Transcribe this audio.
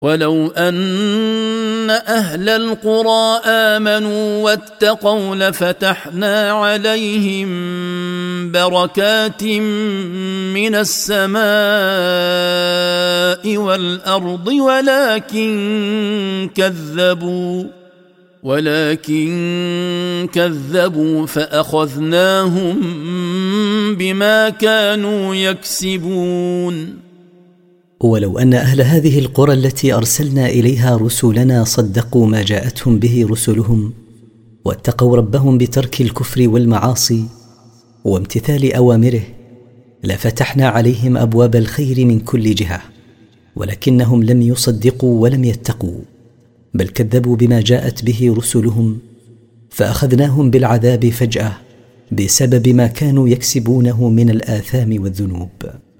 ولو أن أهل القرى آمنوا واتقوا لفتحنا عليهم بركات من السماء والأرض ولكن كذبوا فأخذناهم بما كانوا يكسبون. ولو أن أهل هذه القرى التي أرسلنا إليها رسلنا صدقوا ما جاءتهم به رسلهم واتقوا ربهم بترك الكفر والمعاصي وامتثال أوامره لفتحنا عليهم أبواب الخير من كل جهة، ولكنهم لم يصدقوا ولم يتقوا، بل كذبوا بما جاءت به رسلهم فأخذناهم بالعذاب فجأة بسبب ما كانوا يكسبونه من الآثام والذنوب.